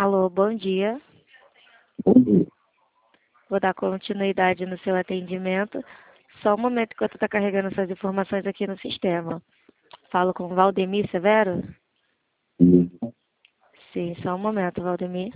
Alô, bom dia. Bom dia. Vou dar continuidade no seu atendimento. Só um momento enquanto está carregando essas informações aqui no sistema. Falo com Valdemir Severo? Isso. Sim, só um momento, Valdemir.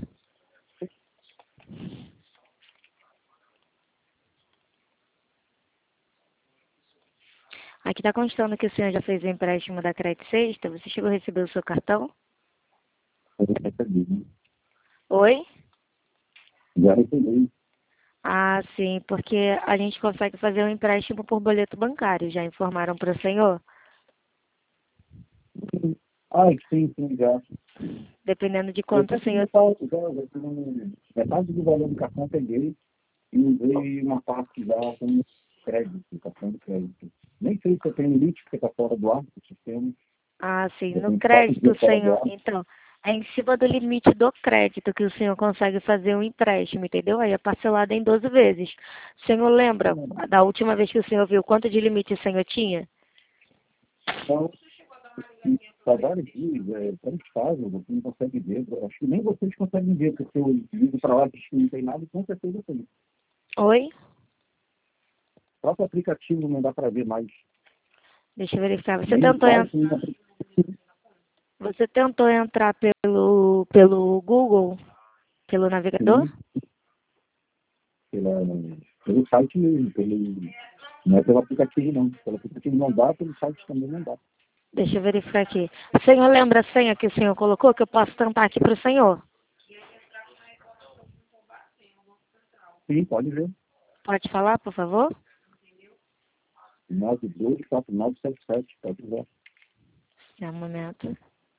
Aqui está constando que o senhor já fez o empréstimo da Crédito Sexta. Você chegou a receber o seu cartão? Eu recebi, né? Oi? Já recebi. Ah, sim, porque a gente consegue fazer um empréstimo por boleto bancário. Já informaram para o senhor? Sim, já. Dependendo de Eu quanto o sempre senhor... metade do valor do cartão eu peguei e usei uma parte já com crédito, cartão de crédito. Nem sei se eu tenho limite, porque está fora do ar do sistema. Ah, sim, Eu no tenho 4 crédito, dias fora do senhor. ar. Então, é em cima do limite do crédito que o senhor consegue fazer um empréstimo, entendeu? Aí é parcelado em 12 vezes. O senhor lembra da última vez que o senhor viu quanto de limite o senhor tinha? Então, para vários dias, tanto faz, você não consegue ver. Eu acho que nem vocês conseguem ver, porque eu ligo para lá, diz que não tem nada, e com certeza tem. Oi? O próprio aplicativo não dá para ver mais. Deixa eu verificar. Nem no site, nem no aplicativo. Você tentou entrar pelo Google, pelo navegador? Sim, pelo site mesmo, não é pelo aplicativo não. Pelo aplicativo não dá, pelo site também não dá. Deixa eu verificar aqui. O senhor lembra a senha que o senhor colocou? Que eu posso tentar aqui para o senhor. Sim, pode ver. Pode falar, por favor? 924977, pode ver. Só um momento.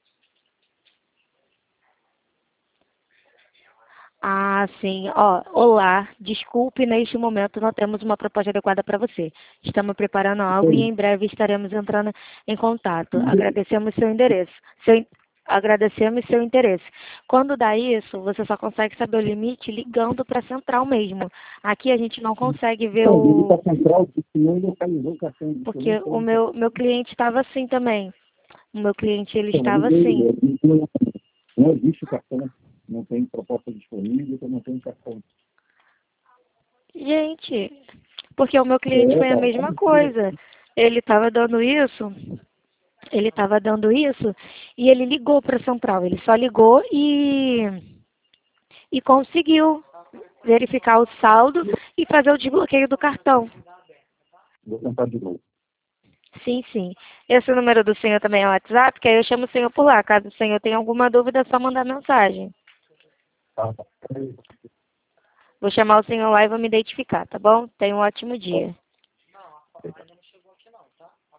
Ah, sim. Ó, olá. Desculpe, neste momento não temos uma proposta adequada para você. Estamos preparando algo e em breve estaremos entrando em contato. Agradecemos seu endereço. Agradecemos seu interesse. Quando dá isso, você só consegue saber o limite ligando para a central mesmo. Aqui a gente não consegue ver Então, ligue para o... a central, que se não localizou o cartão de Porque o cliente, meu cliente estava assim também. O meu cliente, ele então, estava assim. não existe o cartão, não tem proposta disponível, então não tem cartão. Gente, porque o meu cliente foi a Cara, mesma coisa. Ele estava dando isso, ele estava dando isso e ele ligou para a central. Ele só ligou e conseguiu verificar o saldo e fazer o desbloqueio do cartão. vou tentar de novo. Sim, sim. Esse número do senhor também é o WhatsApp, que aí eu chamo o senhor por lá. Caso o senhor tenha alguma dúvida, é só mandar mensagem. Tá. Vou chamar o senhor lá e vou me identificar, tá bom? Tenha um ótimo dia.